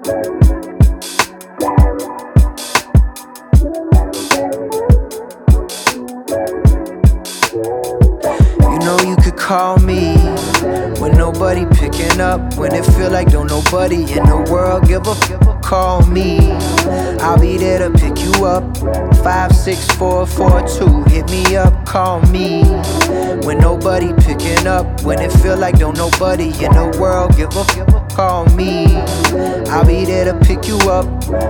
You know you could call me when nobody picking up, when it feel like don't nobody in the world give a call me. I'll be there to pick you up. 56442, hit me up, call me. When nobody picking up, when it feel like don't nobody in the world give a call me. I'll be there to pick you up.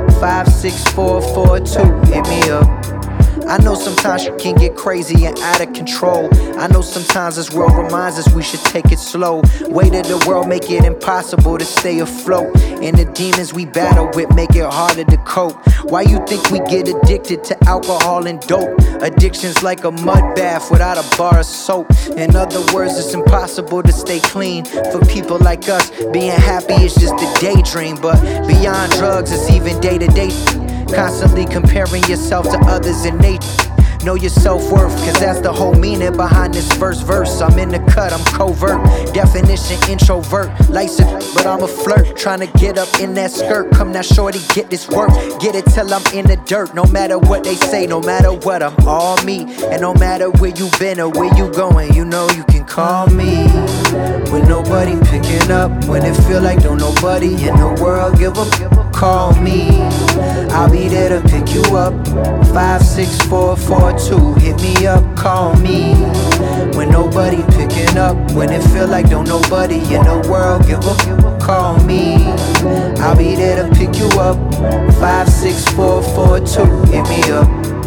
56442, hit me up. I know sometimes you can get crazy and out of control. I know sometimes this world reminds us we should take it slow. Weight of the world make it impossible to stay afloat, and the demons we battle with make it harder to cope. Why you think we get addicted to alcohol and dope? Addiction's like a mud bath without a bar of soap. In other words, it's impossible to stay clean. For people like us, being happy is just a daydream. But beyond drugs, it's even day-to-day. Constantly comparing yourself to others in nature. Know your self-worth, cause that's the whole meaning behind this first verse. I'm in the cut, I'm covert. Definition introvert. License, but I'm a flirt. Trying to get up in that skirt. Come now, shorty, get this work. Get it till I'm in the dirt. No matter what they say, no matter what, I'm all me. And no matter where you been or where you going, you know you can call me. When nobody picking up, when it feel like don't nobody in the world give a call me. I'll be there to pick you up. 56442, hit me up, call me. When nobody picking up, when it feel like don't nobody in the world give a call me. I'll be there to pick you up. 56442, hit me up.